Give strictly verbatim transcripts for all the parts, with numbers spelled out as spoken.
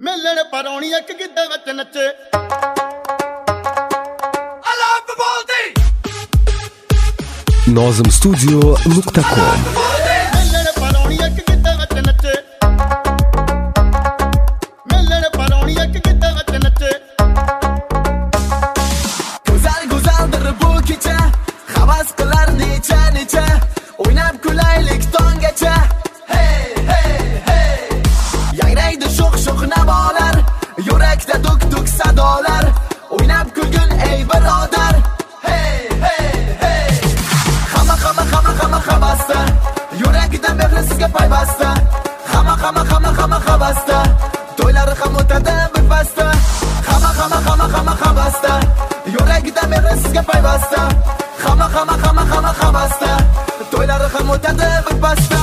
मेलण परौनी एक गिद्ध विच नचे ناظم ستوديو نقطة كوم मेलण परौनी एक गिद्ध विच नचे मेलण परौनी एक गिद्ध विच नचे Güzel güzeldir bu gece havas qilar necha necha o'ynab kulaylik tonggacha hey hey hey yangraydi sho'x sho'x navolar yurakda duk duk sadolar o'ynab kulgin ey birodar hey hey hey hamma hamma hamma hamma havasda yuragida mehri sizga payvasta hamma hamma hamma hamma havasda to'ylari ham o'tadi bipasda hamma hamma hamma hamma havasda yuragida mehri sizga payvasta hamma hamma hamma hamma havasda to'ylari ham o'tadi bipasda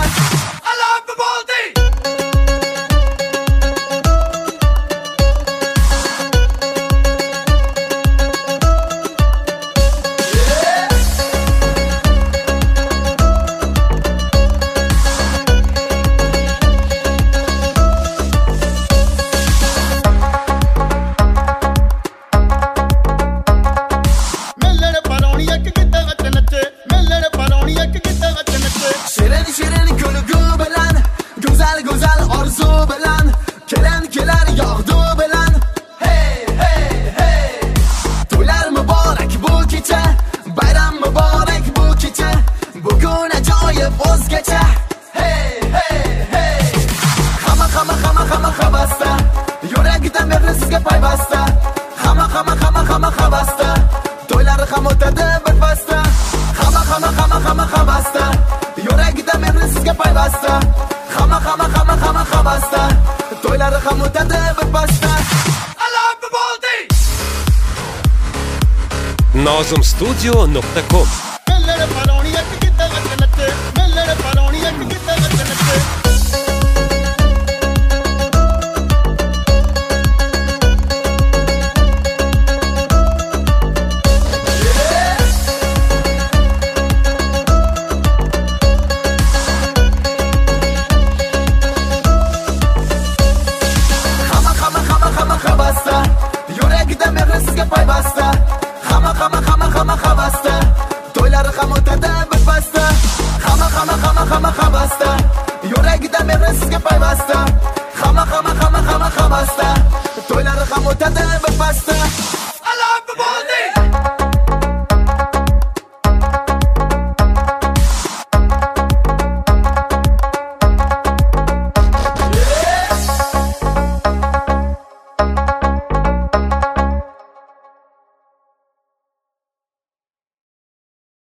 Shirin shirin kulgu bilan go'zal go'zal orzu bilan kelan kelar yog'du bilan hey hey hey to'ylar muborak bu kecha bayram muborak bu kecha bugun ajoyib o'zgacha hey hey hey hamma hamma hamma hamma havasda yuragida mehri sizga payvasta hamma hamma hamma hamma havasda to'ylari ham o'tadi bipasda hamma hamma hamma hamma havasda yuragida mehri sizga payvasta hamma hamma hamma hamma havasda to'ylari ham o'tadi bipasda ناظم ستوديو نقطة كوم मेलण परौनी एक गिद्ध विच नचे मेलण परौनी एक गिद्ध विच नचे yuragida mehri sizga payvasta hamma hamma hamma hamma havasda to'ylari ham o'tadi bipasda hamma hamma hamma hamma havasda yuragida mehri sizga payvasta